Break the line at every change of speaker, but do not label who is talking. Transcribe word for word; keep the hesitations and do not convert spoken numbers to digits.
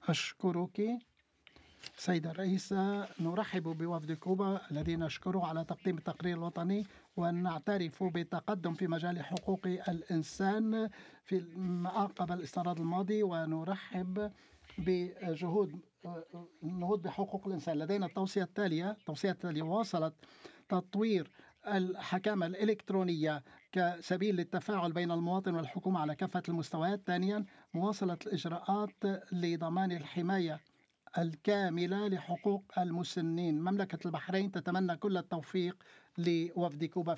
أشكرك سيدة الرئيسة. نرحب بوفد كوبا الذين نشكره على تقديم التقرير الوطني، ونعترف بالتقدم في مجال حقوق الإنسان في عقب الاستعراض الماضي، ونرحب بجهود النهوض بحقوق الإنسان. لدينا التوصية التالية التوصية التالية واصلت تطوير الحكامة الإلكترونية كسبيل للتفاعل بين المواطن والحكومة على كافة المستويات. ثانيا، مواصلة الإجراءات لضمان الحماية الكاملة لحقوق المسنين. مملكة البحرين تتمنى كل التوفيق لوفد كوبا